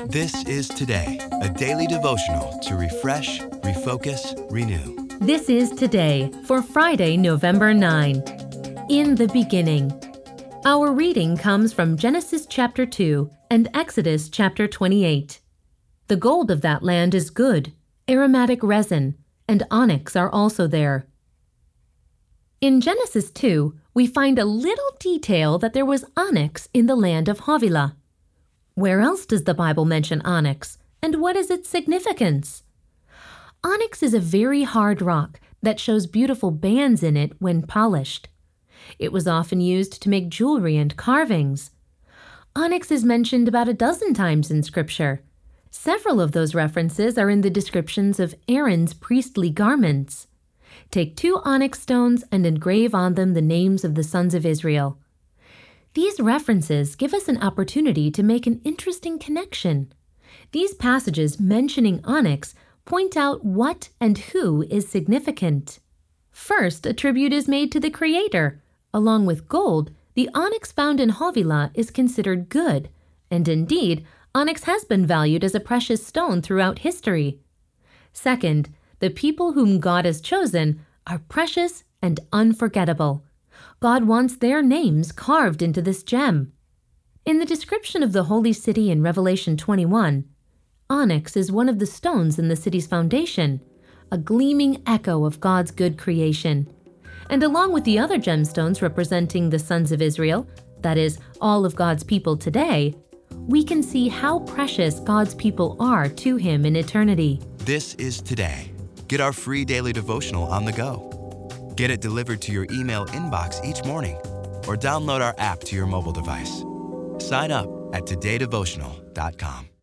This is Today, a daily devotional to refresh, refocus, renew. This is Today for Friday, November 9. In the beginning. Our reading comes from Genesis chapter 2 and Exodus chapter 28. The gold of that land is good, aromatic resin, and onyx are also there. In Genesis 2, we find a little detail that there was onyx in the land of Havilah. Where else does the Bible mention onyx, and what is its significance? Onyx is a very hard rock that shows beautiful bands in it when polished. It was often used to make jewelry and carvings. Onyx is mentioned about a dozen times in Scripture. Several of those references are in the descriptions of Aaron's priestly garments. Take 2 onyx stones and engrave on them the names of the sons of Israel. These references give us an opportunity to make an interesting connection. These passages mentioning onyx point out what and who is significant. First, a tribute is made to the Creator. Along with gold, the onyx found in Havilah is considered good, and indeed, onyx has been valued as a precious stone throughout history. Second, the people whom God has chosen are precious and unforgettable. God wants their names carved into this gem. In the description of the holy city in Revelation 21, onyx is one of the stones in the city's foundation, a gleaming echo of God's good creation. And along with the other gemstones representing the sons of Israel, that is, all of God's people today, we can see how precious God's people are to Him in eternity. This is Today. Get our free daily devotional on the go. Get it delivered to your email inbox each morning, or download our app to your mobile device. Sign up at todaydevotional.com.